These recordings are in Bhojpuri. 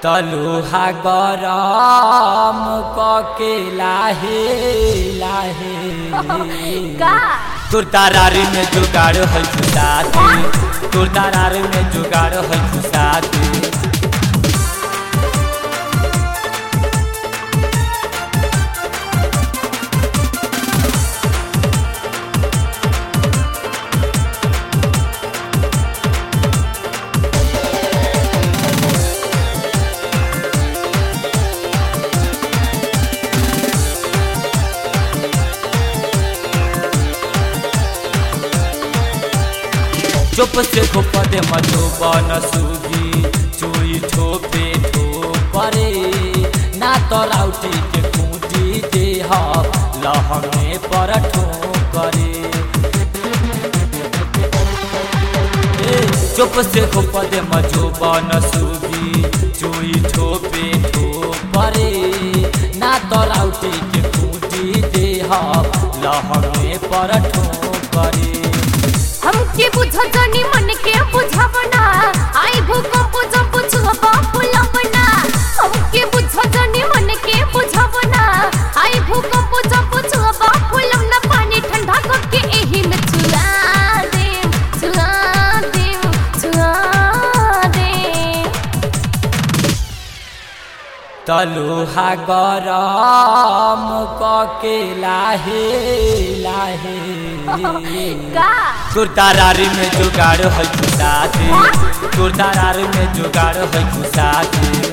तलुहा गरम कके लाहे लाहे का तोर दरारी में जुगाड़ है खुशाती तोर दरारी में जुगाड़ है खुशाती चुप से खोपदे मधुबन सूगी चुई ठोपे ठोपरे ना तो राउटी के खूंटी दे लहंगे पर ठोकरे चुप से खोपदे मधुबन सूगी चुई ठोपे ठोपरे ना तो राउटी के खूंटी दे लहंगे पर ठोकरे हमके बुझा जानी मन के बुझावना आई भूकंप जब छुआ फुलवना हमके बुझा जानी मन के बुझावना आई भूकंप जब छुआ फुलवना पानी ठंडा करके एही में छुआ दे तलुहा गरम कके लाहे लाहे का तोर दरारी में जुगाड़ है खुशाती तोर दरारी में जुगाड़ है खुशाती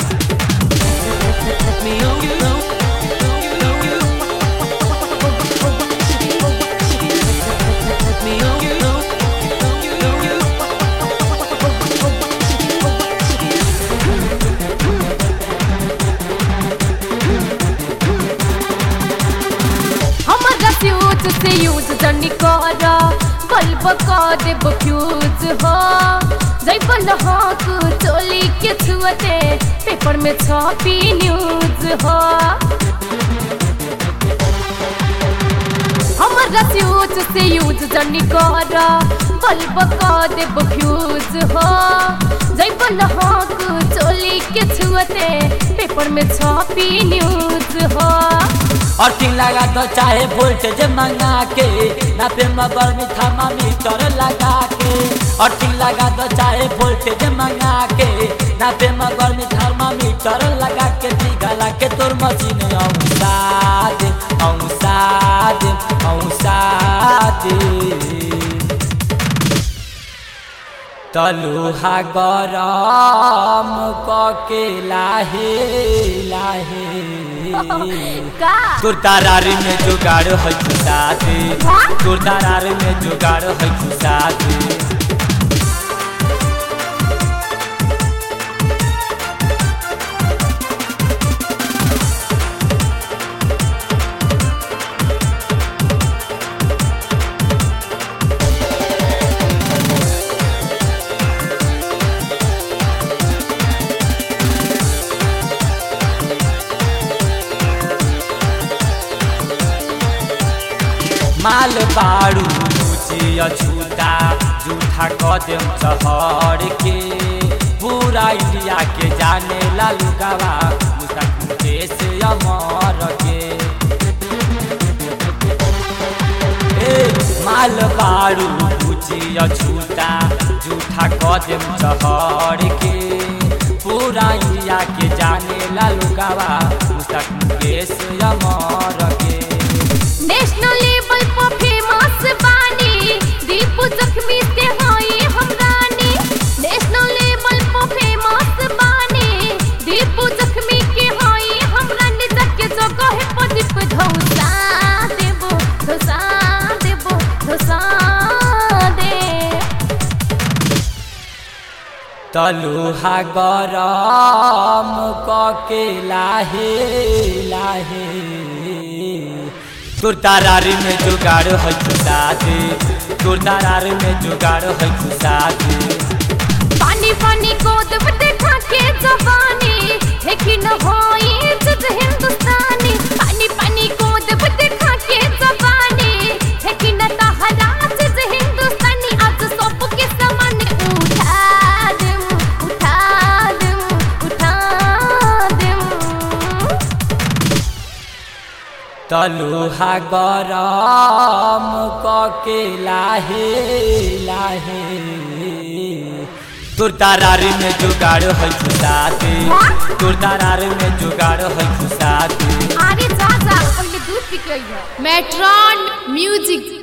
से यूज जनी कर बल्ब कर देब फ्यूज हो जैबल हक चोली के छुअते पेपर में छपी न्यूज हो हमारा फ्यूज से यूज जनी कर बल्ब कर देब फ्यूज हो जैबल हक चोली के छुअते पेपर में छपी न्यूज हो और तीन लगा तो चाहे वोल्टेज मंगा के ना पे मगर में थर्मामीटर लगा के और तीन लगा तो चाहे वोल्टेज मंगा के ना पे मगर में थर्मामीटर लगा के दिखला के तोर मशीन औसा दे तलुहा गरम कके लाहे लाहे का तोर दरारी में जुगाड़ है खुशाती तोर दरारी में जुगाड़ है खुशाती माल बारू ऊँची अछूता जूठा कदम चहर के पूरा इंडिया के जाने लालू गावा मुसाफे से अमर के माल बारू ऊँची अछूता जूठा कदम चहर के पूरा इंडिया के जाने लालू गावा मुसाफे से अमर के नेशनल लेवल पर फेमस बानी दीपू जख्मी से होई हम रानी नेशनल लेवल पर फेमस बानी दीपू जख्मी के होई हम रानी जके जगह पर दीप धौसा दे तलुहा गरम कके लाहे लाहे तोर दरारी में जुगाड़ है खुशाती तोर दरारी में जुगाड़ है खुशाती पानी पानी को देखा के जवानी लेकिन होई जिद हिंदुस्तानी पानी पानी को देखा के जवानी लेकिन तहरा जिद हिंदुस्तानी आज सब के सामान उठा दे तलुहा गरम कके लाहे लाहे तोर दरार में जुगाड़ है खुशाते तोर दरार में जुगाड़ है खुशाते अरे जा जा पहले दूध पी के आई है। Metron music.